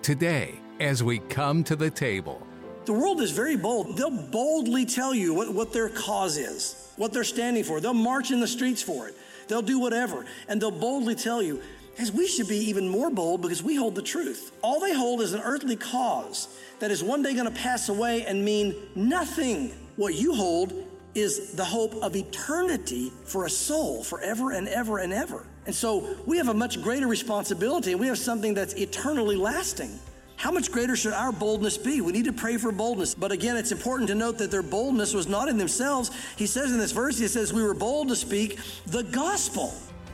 today as we come to the table. The world is very bold. They'll boldly tell you what their cause is, what they're standing for. They'll march in the streets for it. They'll do whatever. And they'll boldly tell you, as we should be even more bold because we hold the truth. All they hold is an earthly cause that is one day going to pass away and mean nothing. What you hold is the hope of eternity for a soul forever and ever and ever. And so we have a much greater responsibility, and we have something that's eternally lasting. How much greater should our boldness be? We need to pray for boldness. But again, it's important to note that their boldness was not in themselves. He says in this verse, he says, we were bold to speak the gospel.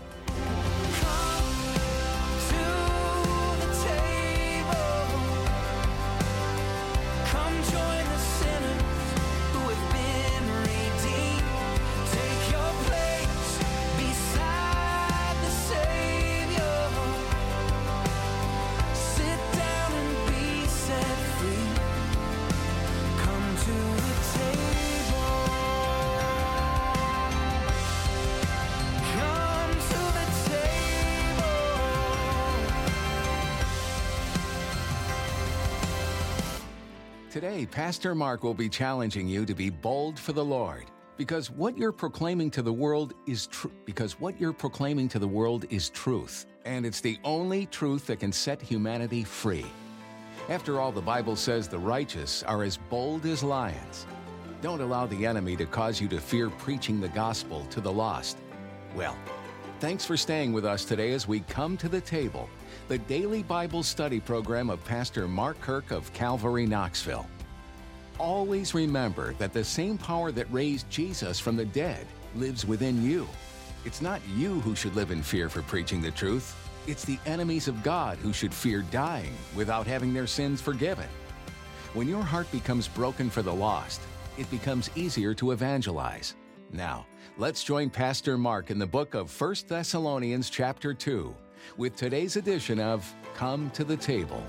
Today, Pastor Mark will be challenging you to be bold for the Lord, because what you're proclaiming to the world is truth, and it's the only truth that can set humanity free. After all, the Bible says the righteous are as bold as lions. Don't allow the enemy to cause you to fear preaching the gospel to the lost. Well, thanks for staying with us today as we come to the table, the daily Bible study program of Pastor Mark Kirk of Calvary, Knoxville. Always remember that the same power that raised Jesus from the dead lives within you. It's not you who should live in fear for preaching the truth. It's the enemies of God who should fear dying without having their sins forgiven. When your heart becomes broken for the lost, it becomes easier to evangelize. Now, let's join Pastor Mark in the book of 1 Thessalonians chapter 2 with today's edition of Come to the Table.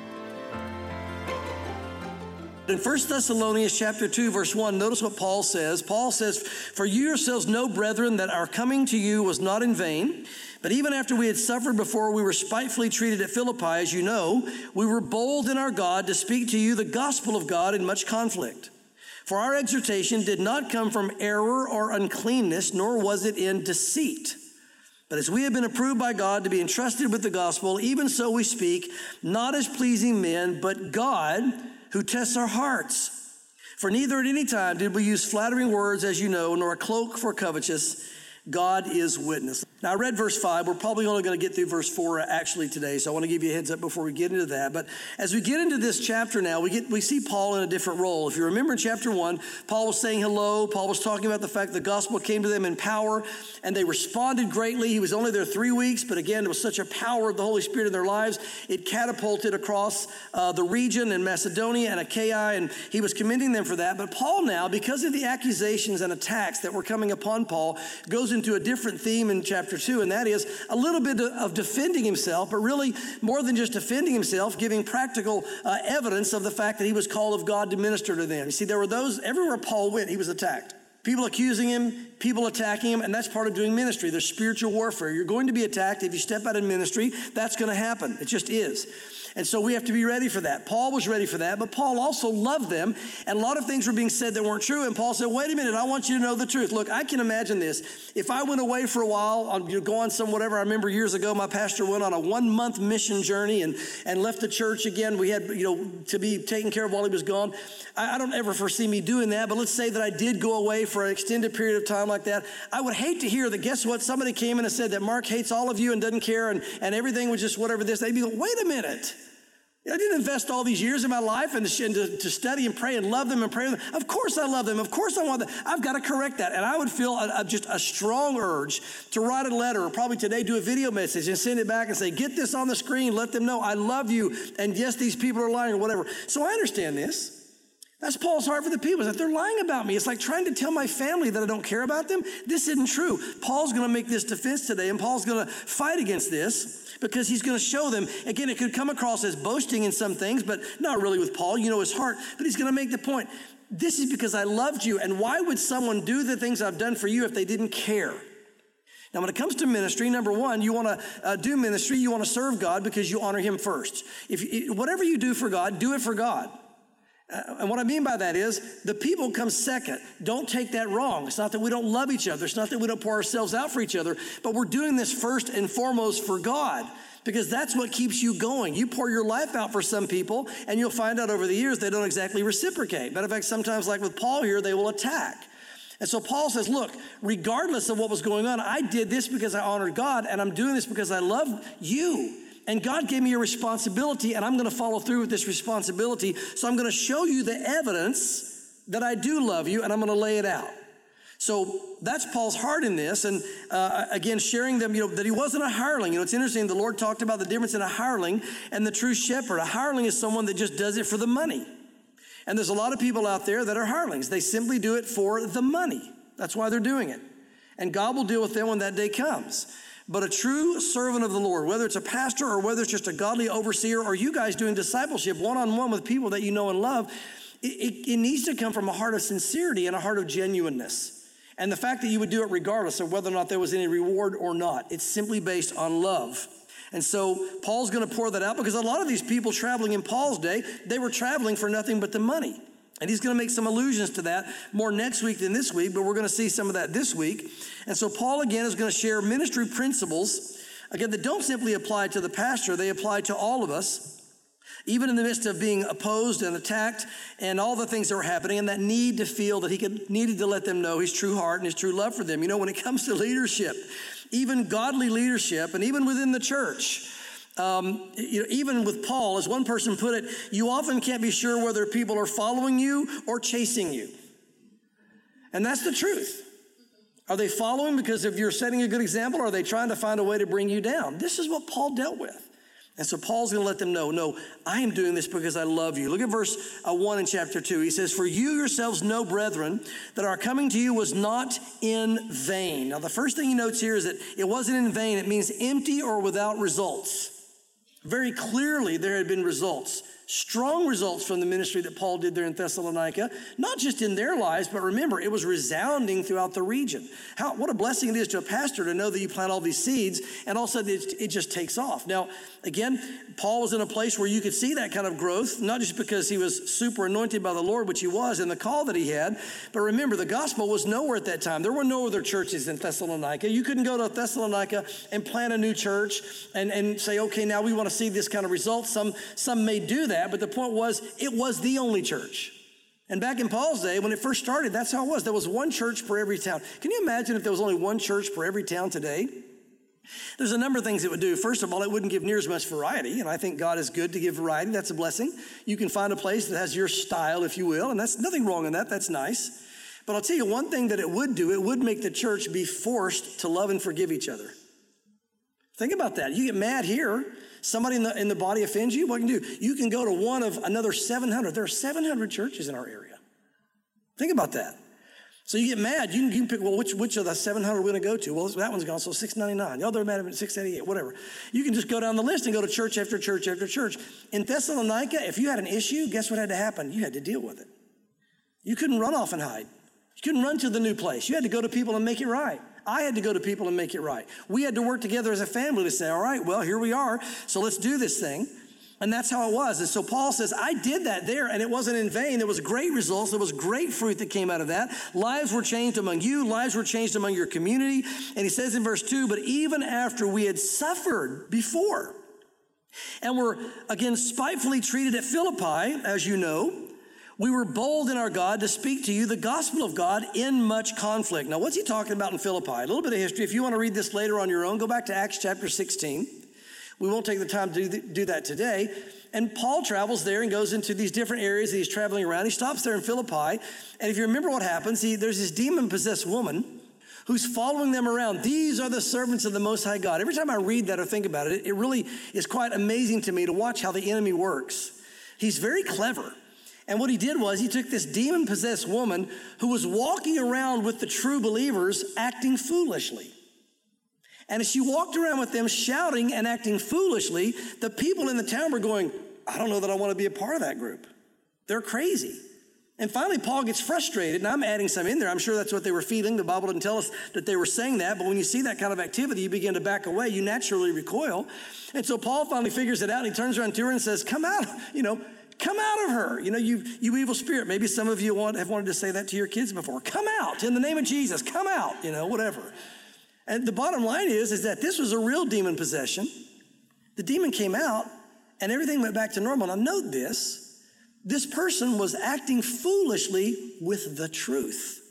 In 1 Thessalonians chapter 2, verse 1, notice what Paul says. Paul says, "For you yourselves know, brethren, that our coming to you was not in vain. But even after we had suffered before we were spitefully treated at Philippi, as you know, we were bold in our God to speak to you the gospel of God in much conflict. For our exhortation did not come from error or uncleanness, nor was it in deceit. But as we have been approved by God to be entrusted with the gospel, even so we speak, not as pleasing men, but God, who tests our hearts. For neither at any time did we use flattering words, as you know, nor a cloak for covetous. God is witness." Now, I read verse 5. We're probably only going to get through verse 4 actually today, so I want to give you a heads up before we get into that. But as we get into this chapter now, we see Paul in a different role. If you remember in chapter 1, Paul was saying hello. Paul was talking about the fact the gospel came to them in power, and they responded greatly. He was only there 3 weeks, but again, there was such a power of the Holy Spirit in their lives. It catapulted across the region in Macedonia and Achaia, and he was commending them for that. But Paul now, because of the accusations and attacks that were coming upon Paul, goes into a different theme in chapter 2, and that is a little bit of defending himself, but really more than just defending himself, giving practical evidence of the fact that he was called of God to minister to them. You see, there were those, everywhere Paul went, he was attacked. People accusing him, people attacking him, and that's part of doing ministry. There's spiritual warfare. You're going to be attacked. If you step out in ministry, that's going to happen. It just is. And so we have to be ready for that. Paul was ready for that, but Paul also loved them, and a lot of things were being said that weren't true, and Paul said, wait a minute, I want you to know the truth. Look, I can imagine this. If I went away for a while, go on some whatever, I remember years ago, my pastor went on a 1-month mission journey and left the church again. We had, to be taken care of while he was gone. I don't ever foresee me doing that, but let's say that I did go away for an extended period of time like that. I would hate to hear that, guess what, somebody came in and said that Mark hates all of you and doesn't care and everything was just whatever this. They'd be like, wait a minute. I didn't invest all these years of my life and to study and pray and love them and pray with them. Of course I love them. Of course I want them. I've got to correct that. And I would feel just a strong urge to write a letter, or probably today do a video message and send it back and say, get this on the screen, let them know I love you. And yes, these people are lying or whatever. So I understand this. That's Paul's heart for the people, is that they're lying about me. It's like trying to tell my family that I don't care about them. This isn't true. Paul's going to make this defense today, and Paul's going to fight against this because he's going to show them. Again, it could come across as boasting in some things, but not really with Paul. You know his heart. But he's going to make the point. This is because I loved you, and why would someone do the things I've done for you if they didn't care? Now, when it comes to ministry, number one, you want to do ministry, you want to serve God because you honor him first. Whatever you do for God, do it for God. And what I mean by that is the people come second. Don't take that wrong. It's not that we don't love each other. It's not that we don't pour ourselves out for each other, but we're doing this first and foremost for God, because that's what keeps you going. You pour your life out for some people, and you'll find out over the years they don't exactly reciprocate. Matter of fact, sometimes like with Paul here, they will attack. And so Paul says, look, regardless of what was going on, I did this because I honored God, and I'm doing this because I love you. And God gave me a responsibility, and I'm going to follow through with this responsibility. So I'm going to show you the evidence that I do love you, and I'm going to lay it out. So that's Paul's heart in this. And again, sharing them, that he wasn't a hireling. It's interesting. The Lord talked about the difference in a hireling and the true shepherd. A hireling is someone that just does it for the money. And there's a lot of people out there that are hirelings. They simply do it for the money. That's why they're doing it. And God will deal with them when that day comes. But a true servant of the Lord, whether it's a pastor or whether it's just a godly overseer, or you guys doing discipleship one-on-one with people that you know and love, it needs to come from a heart of sincerity and a heart of genuineness. And the fact that you would do it regardless of whether or not there was any reward or not, it's simply based on love. And so Paul's going to pour that out, because a lot of these people traveling in Paul's day, they were traveling for nothing but the money. And he's going to make some allusions to that more next week than this week, but we're going to see some of that this week. And so Paul, again, is going to share ministry principles, again, that don't simply apply to the pastor. They apply to all of us, even in the midst of being opposed and attacked and all the things that were happening, and that need to feel that he needed to let them know his true heart and his true love for them. When it comes to leadership, even godly leadership, and even within the church, even with Paul, as one person put it, you often can't be sure whether people are following you or chasing you. And that's the truth. Are they following because if you're setting a good example, or are they trying to find a way to bring you down? This is what Paul dealt with. And so Paul's going to let them know, no, I am doing this because I love you. Look at verse 1 in chapter 2. He says, for you yourselves know, brethren, that our coming to you was not in vain. Now, the first thing he notes here is that it wasn't in vain. It means empty or without results. Very clearly, there had been results, strong results from the ministry that Paul did there in Thessalonica, not just in their lives, but remember, it was resounding throughout the region. What a blessing it is to a pastor to know that you plant all these seeds and all of a sudden it just takes off. Now, again, Paul was in a place where you could see that kind of growth, not just because he was super anointed by the Lord, which he was, and the call that he had, but remember, the gospel was nowhere at that time. There were no other churches in Thessalonica. You couldn't go to Thessalonica and plant a new church and say, okay, now we want to see this kind of result. Some may do that, but the point was, it was the only church. And back in Paul's day, when it first started, that's how it was. There was one church per every town. Can you imagine if there was only one church per every town today? There's a number of things it would do. First of all, it wouldn't give near as much variety, and I think God is good to give variety. That's a blessing. You can find a place that has your style, if you will, and that's nothing wrong in that. That's nice. But I'll tell you one thing that it would do. It would make the church be forced to love and forgive each other. Think about that. You get mad here. Somebody in the body offends you. What can you do? You can go to one of another 700. There are 700 churches in our area. Think about that. So you get mad. You can pick, well, which of the 700 we're going to go to? Well, that one's gone, so 699. The other mad at 688, whatever. You can just go down the list and go to church after church after church. In Thessalonica, if you had an issue, guess what had to happen? You had to deal with it. You couldn't run off and hide. You couldn't run to the new place. You had to go to people and make it right. I had to go to people and make it right. We had to work together as a family to say, all right, well, here we are, so let's do this thing. And that's how it was. And so Paul says, I did that there, and it wasn't in vain. There was great results. There was great fruit that came out of that. Lives were changed among you. Lives were changed among your community. And he says in verse 2, but even after we had suffered before and were, again, spitefully treated at Philippi, as you know, we were bold in our God to speak to you the gospel of God in much conflict. Now, what's he talking about in Philippi? A little bit of history. If you want to read this later on your own, go back to Acts chapter 16. We won't take the time to do that today. And Paul travels there and goes into these different areas that he's traveling around. He stops there in Philippi. And if you remember what happens, there's this demon-possessed woman who's following them around. These are the servants of the Most High God. Every time I read that or think about it, it really is quite amazing to me to watch how the enemy works. He's very clever. And what he did was he took this demon-possessed woman who was walking around with the true believers acting foolishly. And as she walked around with them shouting and acting foolishly, the people in the town were going, I don't know that I want to be a part of that group. They're crazy. And finally, Paul gets frustrated, and I'm adding some in there. I'm sure that's what they were feeling. The Bible didn't tell us that they were saying that, but when you see that kind of activity, you begin to back away. You naturally recoil. And so Paul finally figures it out, and he turns around to her and says, come out, come out of her. You evil spirit. Maybe some of you have wanted to say that to your kids before. Come out in the name of Jesus. Come out, whatever. And the bottom line is that this was a real demon possession. The demon came out, and everything went back to normal. Now note this. This person was acting foolishly with the truth.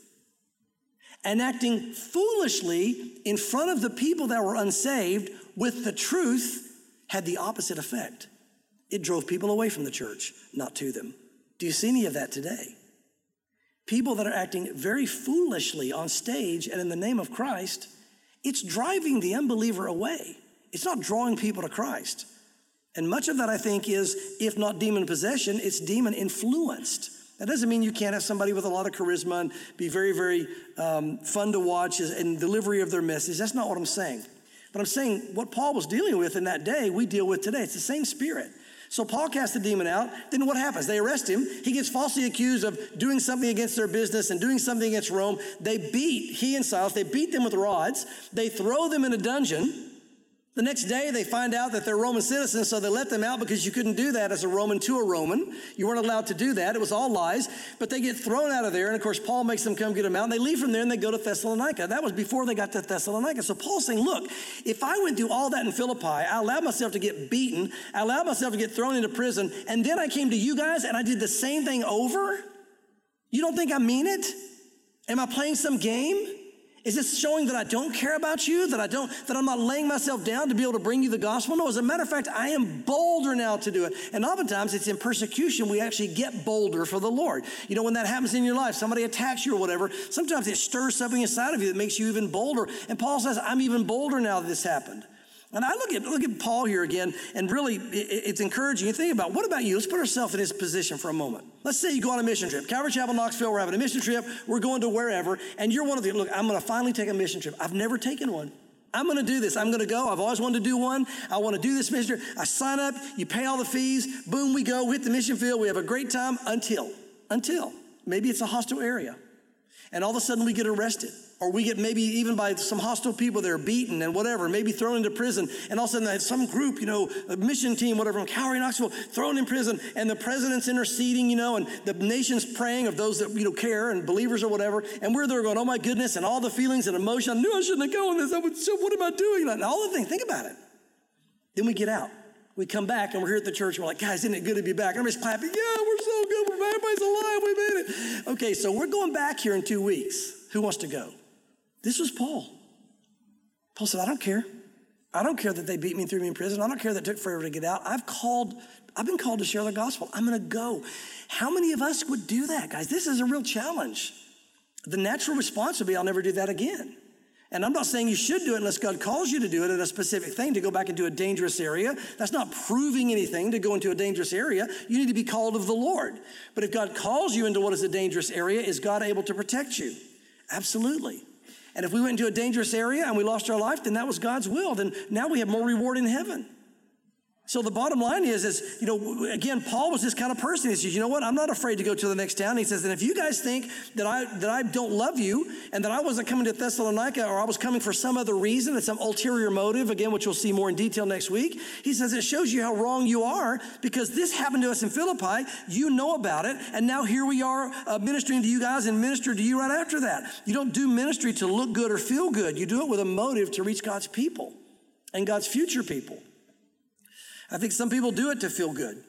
And acting foolishly in front of the people that were unsaved with the truth had the opposite effect. It drove people away from the church, not to them. Do you see any of that today? People that are acting very foolishly on stage and in the name of Christ, it's driving the unbeliever away. It's not drawing people to Christ. And much of that, I think, is, if not demon possession, it's demon influenced. That doesn't mean you can't have somebody with a lot of charisma and be very, very fun to watch in delivery of their message. That's not what I'm saying. But I'm saying what Paul was dealing with in that day, we deal with today. It's the same spirit. So Paul casts the demon out. Then what happens? They arrest him. He gets falsely accused of doing something against their business and doing something against Rome. He and Silas, they beat them with rods. They throw them in a dungeon. The next day, they find out that they're Roman citizens, so they let them out because you couldn't do that as a Roman to a Roman. You weren't allowed to do that. It was all lies. But they get thrown out of there, and of course, Paul makes them come get them out, and they leave from there, and they go to Thessalonica. That was before they got to Thessalonica. So Paul's saying, look, if I went through all that in Philippi, I allowed myself to get beaten, I allowed myself to get thrown into prison, and then I came to you guys, and I did the same thing over? You don't think I mean it? Am I playing some game? Is this showing that I don't care about you, that I'm not laying myself down to be able to bring you the gospel? No, as a matter of fact, I am bolder now to do it. And oftentimes it's in persecution we actually get bolder for the Lord. When that happens in your life, somebody attacks you or whatever, sometimes it stirs something inside of you that makes you even bolder. And Paul says, I'm even bolder now that this happened. And I look at Paul here again, and really it's encouraging. You think about, what about you? Let's put ourselves in his position for a moment. Let's say you go on a mission trip. Calvary Chapel, Knoxville, we're having a mission trip. We're going to wherever, and you're one of the, look, I'm going to finally take a mission trip. I've never taken one. I'm going to do this. I'm going to go. I've always wanted to do one. I want to do this mission trip. I sign up. You pay all the fees. Boom, we go. We hit the mission field. We have a great time until maybe it's a hostile area. And all of a sudden we get arrested. Or we get maybe even by some hostile people that are beaten and whatever, maybe thrown into prison. And all of a sudden some group, a mission team, whatever, from Calvary, Knoxville, thrown in prison. And the president's interceding, and the nation's praying of those that, care and believers or whatever. And we're there going, oh my goodness, and all the feelings and emotion. I knew I shouldn't have gone with this. What am I doing? And all the things, think about it. Then we get out. We come back and we're here at the church. And we're like, guys, isn't it good to be back? Everybody's clapping. Yeah, we're so good. We're back. Everybody's alive. We made it. Okay, so we're going back here in 2 weeks. Who wants to go? This was Paul. Paul said, I don't care. I don't care that they beat me and threw me in prison. I don't care that it took forever to get out. I've been called to share the gospel. I'm going to go. How many of us would do that, guys? This is a real challenge. The natural response would be, I'll never do that again. And I'm not saying you should do it unless God calls you to do it in a specific thing, to go back into a dangerous area. That's not proving anything to go into a dangerous area. You need to be called of the Lord. But if God calls you into what is a dangerous area, is God able to protect you? Absolutely. And if we went into a dangerous area and we lost our life, then that was God's will. Then now we have more reward in heaven. So the bottom line is, again, Paul was this kind of person. He says, you know what? I'm not afraid to go to the next town. He says, and if you guys think that I don't love you and that I wasn't coming to Thessalonica or I was coming for some other reason and some ulterior motive, again, which we'll see more in detail next week, he says it shows you how wrong you are, because this happened to us in Philippi. You know about it. And now here we are ministering to you guys and minister to you right after that. You don't do ministry to look good or feel good. You do it with a motive to reach God's people and God's future people. I think some people do it to feel good,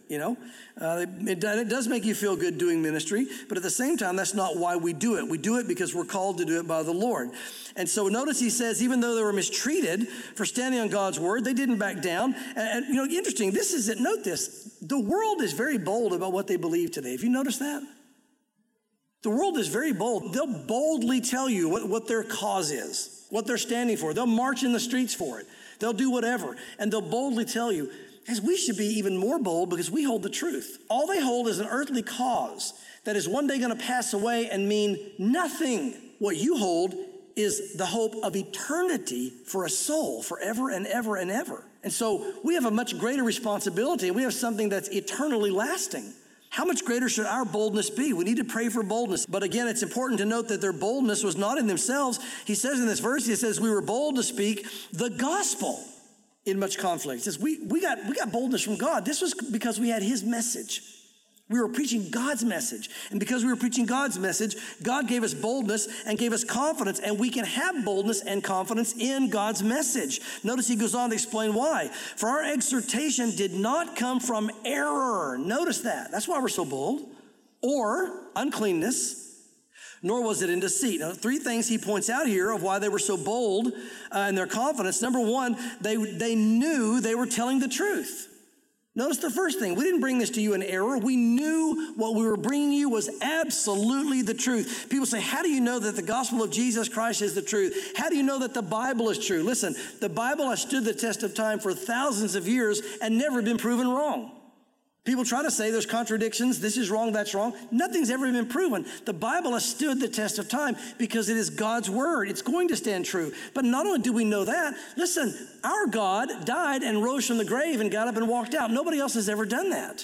It does make you feel good doing ministry, but at the same time, that's not why we do it. We do it because we're called to do it by the Lord. And so notice he says, even though they were mistreated for standing on God's word, they didn't back down. And interesting, note this, the world is very bold about what they believe today. Have you noticed that? The world is very bold. They'll boldly tell you what their cause is, what they're standing for. They'll march in the streets for it. They'll do whatever, and they'll boldly tell you, as we should be even more bold because we hold the truth. All they hold is an earthly cause that is one day going to pass away and mean nothing. What you hold is the hope of eternity for a soul forever and ever and ever. And so we have a much greater responsibility, and we have something that's eternally lasting. How much greater should our boldness be? We need to pray for boldness. But again, it's important to note that their boldness was not in themselves. He says in this verse, he says, we were bold to speak the gospel in much conflict. He says, we got boldness from God. This was because we had his message. We were preaching God's message. And because we were preaching God's message, God gave us boldness and gave us confidence. And we can have boldness and confidence in God's message. Notice he goes on to explain why. For our exhortation did not come from error. Notice that. That's why we're so bold. Or uncleanness, nor was it in deceit. Now, 3 things he points out here of why they were so bold in their confidence. Number 1, they knew they were telling the truth. Notice the first thing. We didn't bring this to you in error. We knew what we were bringing you was absolutely the truth. People say, how do you know that the gospel of Jesus Christ is the truth? How do you know that the Bible is true? Listen, the Bible has stood the test of time for thousands of years and never been proven wrong. People try to say there's contradictions, this is wrong, that's wrong. Nothing's ever been proven. The Bible has stood the test of time because it is God's word. It's going to stand true. But not only do we know that, listen, our God died and rose from the grave and got up and walked out. Nobody else has ever done that.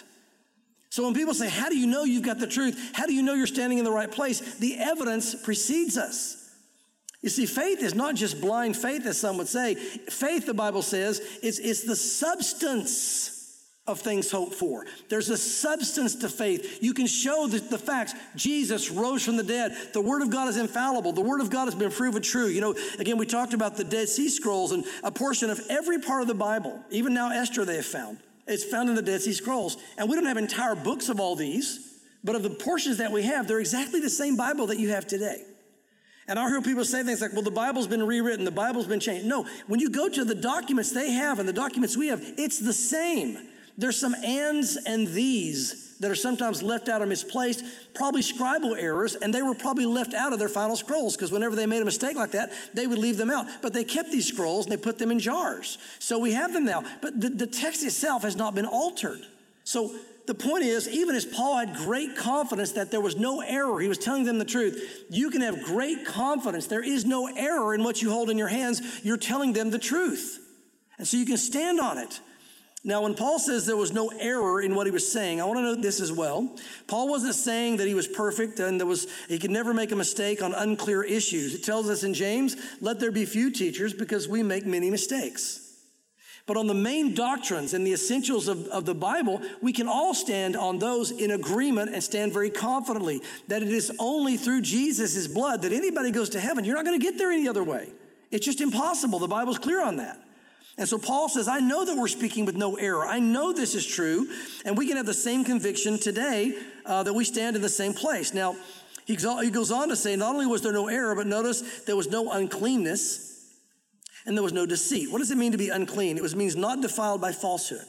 So when people say, how do you know you've got the truth? How do you know you're standing in the right place? The evidence precedes us. You see, faith is not just blind faith, as some would say. Faith, the Bible says, is the substance of things hoped for. There's a substance to faith. You can show the facts. Jesus rose from the dead. The Word of God is infallible. The Word of God has been proven true. You know, again, we talked about the Dead Sea Scrolls, and a portion of every part of the Bible, even now Esther they have found. It's found in the Dead Sea Scrolls. And we don't have entire books of all these, but of the portions that we have, they're exactly the same Bible that you have today. And I hear people say things like, well, the Bible's been rewritten, the Bible's been changed. No, when you go to the documents they have and the documents we have, it's the same. There's some ands and these that are sometimes left out or misplaced, probably scribal errors, and they were probably left out of their final scrolls because whenever they made a mistake like that, they would leave them out. But they kept these scrolls and they put them in jars. So we have them now. But the text itself has not been altered. So the point is, even as Paul had great confidence that there was no error, he was telling them the truth. You can have great confidence. There is no error in what you hold in your hands. You're telling them the truth. And so you can stand on it. Now, when Paul says there was no error in what he was saying, I want to note this as well. Paul wasn't saying that he was perfect and he could never make a mistake on unclear issues. It tells us in James, let there be few teachers because we make many mistakes. But on the main doctrines and the essentials of the Bible, we can all stand on those in agreement and stand very confidently that it is only through Jesus' blood that anybody goes to heaven. You're not going to get there any other way. It's just impossible. The Bible's clear on that. And so Paul says, I know that we're speaking with no error. I know this is true. And we can have the same conviction today that we stand in the same place. Now, he goes on to say, not only was there no error, but notice there was no uncleanness and there was no deceit. What does it mean to be unclean? It means not defiled by falsehood.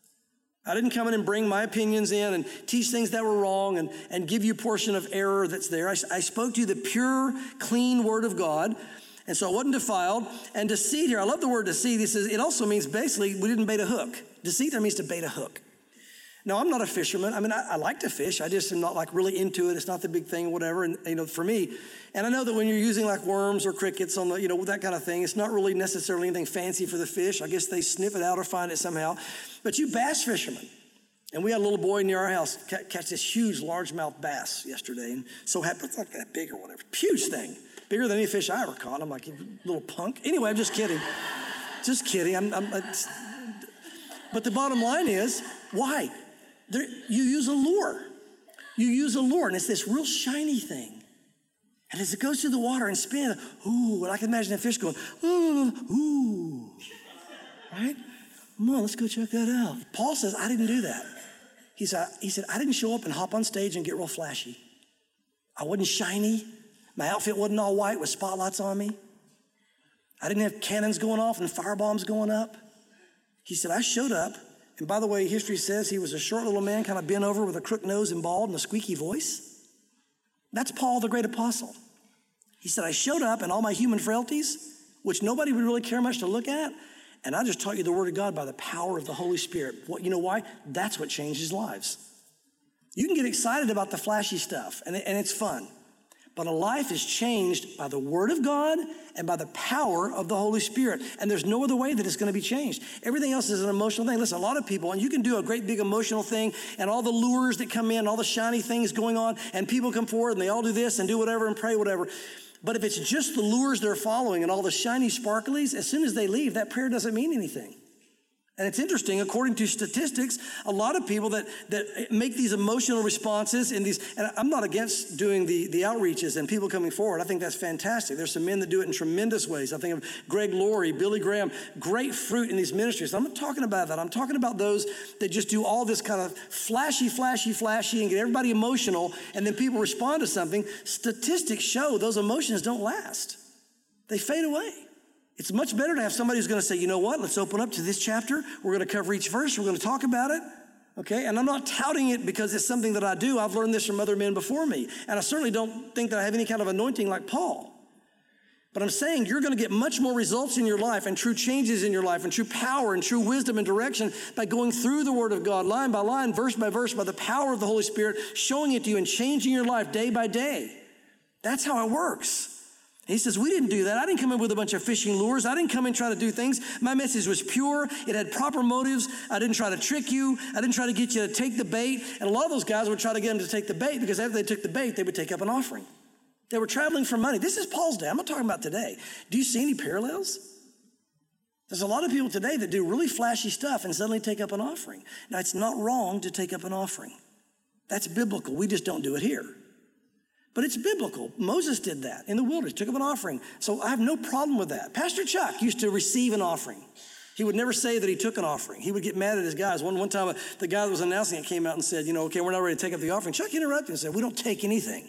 I didn't come in and bring my opinions in and teach things that were wrong and give you a portion of error that's there. I spoke to you the pure, clean word of God. And so it wasn't defiled. And deceit here, I love the word deceit. He says it also means basically we didn't bait a hook. Deceit there means to bait a hook. Now, I'm not a fisherman. I mean, I like to fish. I just am not like really into it. It's not the big thing or whatever. And, you know, for me, and I know that when you're using like worms or crickets on the, you know, that kind of thing, it's not really necessarily anything fancy for the fish. I guess they sniff it out or find it somehow. But you bass fishermen. And we had a little boy near our house catch this huge largemouth bass yesterday. And so happy, it's like that big or whatever. Huge thing. Bigger than any fish I ever caught. I'm like, you little punk. Anyway, I'm just kidding. Just kidding. But the bottom line is, why? You use a lure. You use a lure, and it's this real shiny thing. And as it goes through the water and spins, ooh, and I can imagine that fish going, ooh, right? Come on, let's go check that out. Paul says, I didn't do that. He said, I didn't show up and hop on stage and get real flashy. I wasn't shiny. My outfit wasn't all white with spotlights on me. I didn't have cannons going off and firebombs going up. He said, I showed up. And by the way, history says he was a short little man, kind of bent over with a crooked nose and bald and a squeaky voice. That's Paul, the great apostle. He said, I showed up in all my human frailties, which nobody would really care much to look at. And I just taught you the word of God by the power of the Holy Spirit. You know why? That's what changes lives. You can get excited about the flashy stuff, and it's fun. But a life is changed by the Word of God and by the power of the Holy Spirit. And there's no other way that it's going to be changed. Everything else is an emotional thing. Listen, a lot of people, and you can do a great big emotional thing, and all the lures that come in, all the shiny things going on, and people come forward and they all do this and do whatever and pray whatever. But if it's just the lures they're following and all the shiny sparklies, as soon as they leave, that prayer doesn't mean anything. And it's interesting, according to statistics, a lot of people that make these emotional responses and I'm not against doing the outreaches and people coming forward. I think that's fantastic. There's some men that do it in tremendous ways. I think of Greg Laurie, Billy Graham, great fruit in these ministries. I'm not talking about that. I'm talking about those that just do all this kind of flashy, and get everybody emotional, and then people respond to something. Statistics show those emotions don't last. They fade away. It's much better to have somebody who's going to say, you know what, let's open up to this chapter. We're going to cover each verse. We're going to talk about it. Okay? And I'm not touting it because it's something that I do. I've learned this from other men before me. And I certainly don't think that I have any kind of anointing like Paul. But I'm saying you're going to get much more results in your life and true changes in your life and true power and true wisdom and direction by going through the Word of God, line by line, verse by verse, by the power of the Holy Spirit, showing it to you and changing your life day by day. That's how it works. He says, we didn't do that. I didn't come in with a bunch of fishing lures. I didn't come in trying to do things. My message was pure. It had proper motives. I didn't try to trick you. I didn't try to get you to take the bait. And a lot of those guys would try to get them to take the bait because after they took the bait, they would take up an offering. They were traveling for money. This is Paul's day. I'm not talking about today. Do you see any parallels? There's a lot of people today that do really flashy stuff and suddenly take up an offering. Now, it's not wrong to take up an offering. That's biblical. We just don't do it here. But it's biblical. Moses did that in the wilderness, took up an offering. So I have no problem with that. Pastor Chuck used to receive an offering. He would never say that he took an offering. He would get mad at his guys. One time, the guy that was announcing it came out and said, okay, we're not ready to take up the offering. Chuck interrupted and said, we don't take anything.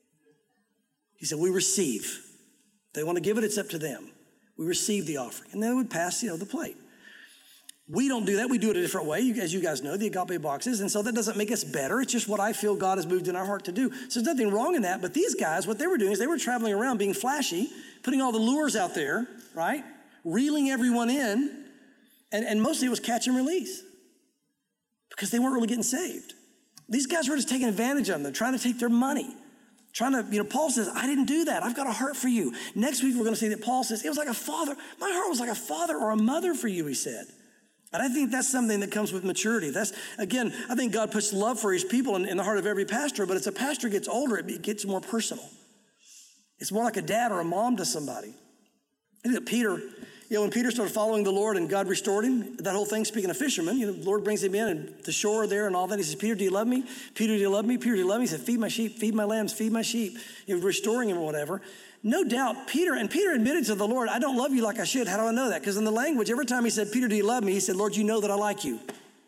He said, we receive. If they want to give it, it's up to them. We receive the offering. And then it would pass, the plate. We don't do that. We do it a different way, as you guys know, the agape boxes. And so that doesn't make us better. It's just what I feel God has moved in our heart to do. So there's nothing wrong in that. But these guys, what they were doing is they were traveling around being flashy, putting all the lures out there, right? Reeling everyone in. And mostly it was catch and release because they weren't really getting saved. These guys were just taking advantage of them. They're trying to take their money. Paul says, I didn't do that. I've got a heart for you. Next week, we're going to see that Paul says, it was like a father. My heart was like a father or a mother for you, he said. And I think that's something that comes with maturity. Again, I think God puts love for his people in the heart of every pastor, but as a pastor gets older, it gets more personal. It's more like a dad or a mom to somebody. I think that Peter, when Peter started following the Lord and God restored him, that whole thing, speaking of fishermen, the Lord brings him in and the shore there and all that. He says, Peter, do you love me? Peter, do you love me? Peter, do you love me? He said, feed my sheep, feed my lambs, feed my sheep. Restoring him or whatever. No doubt, Peter admitted to the Lord, I don't love you like I should. How do I know that? Because in the language, every time he said, Peter, do you love me? He said, Lord, you know that I like you.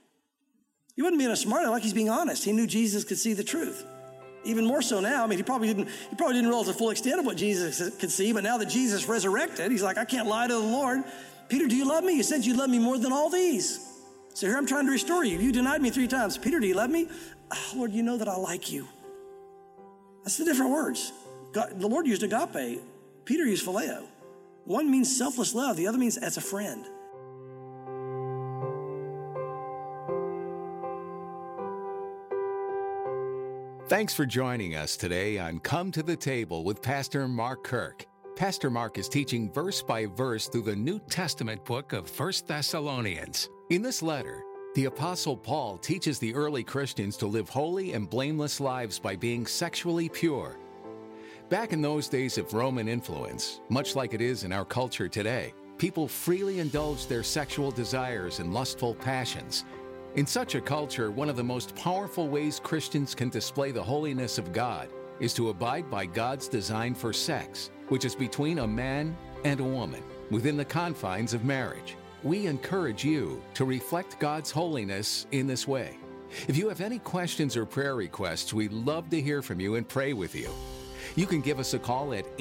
He wasn't being a smart aleck, he's being honest. He knew Jesus could see the truth. Even more so now. He probably didn't realize the full extent of what Jesus could see, but now that Jesus resurrected, he's like, I can't lie to the Lord. Peter, do you love me? You said you love me more than all these. So here I'm trying to restore you. You denied me 3 times. Peter, do you love me? Oh, Lord, you know that I like you. That's the different words. God, the Lord used agape. Peter used phileo. One means selfless love. The other means as a friend. Thanks for joining us today on Come to the Table with Pastor Mark Kirk. Pastor Mark is teaching verse by verse through the New Testament book of 1 Thessalonians. In this letter, the Apostle Paul teaches the early Christians to live holy and blameless lives by being sexually pure. Back in those days of Roman influence, much like it is in our culture today, people freely indulged their sexual desires and lustful passions. In such a culture, one of the most powerful ways Christians can display the holiness of God is to abide by God's design for sex, which is between a man and a woman, within the confines of marriage. We encourage you to reflect God's holiness in this way. If you have any questions or prayer requests, we'd love to hear from you and pray with you. You can give us a call at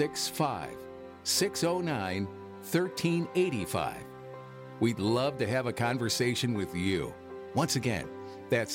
865-609-1385. We'd love to have a conversation with you. Once again, that's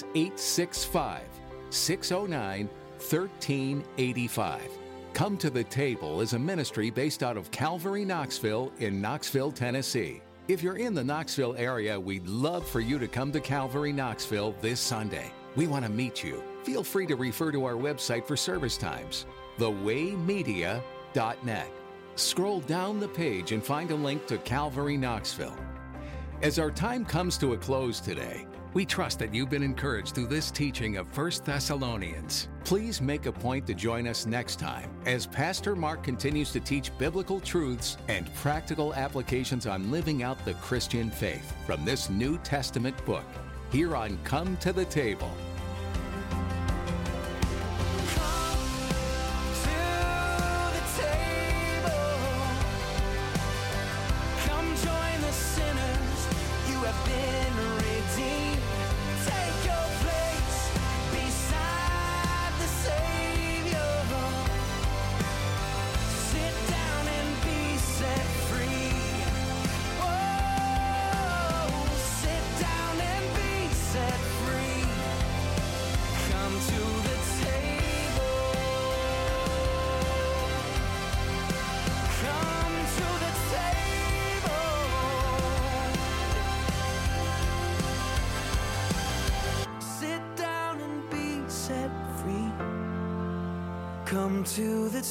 865-609-1385. Come to the Table is a ministry based out of Calvary, Knoxville in Knoxville, Tennessee. If you're in the Knoxville area, we'd love for you to come to Calvary, Knoxville this Sunday. We want to meet you. Feel free to refer to our website for service times. thewaymedia.net. Scroll down the page and find a link to Calvary Knoxville. As our time comes to a close today, we trust that you've been encouraged through this teaching of 1 Thessalonians. Please make a point to join us next time as Pastor Mark continues to teach biblical truths and practical applications on living out the Christian faith from this New Testament book, here on Come to the Table. Come to the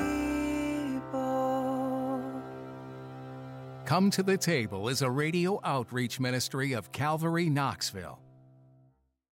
table. Come to the Table is a radio outreach ministry of Calvary Knoxville.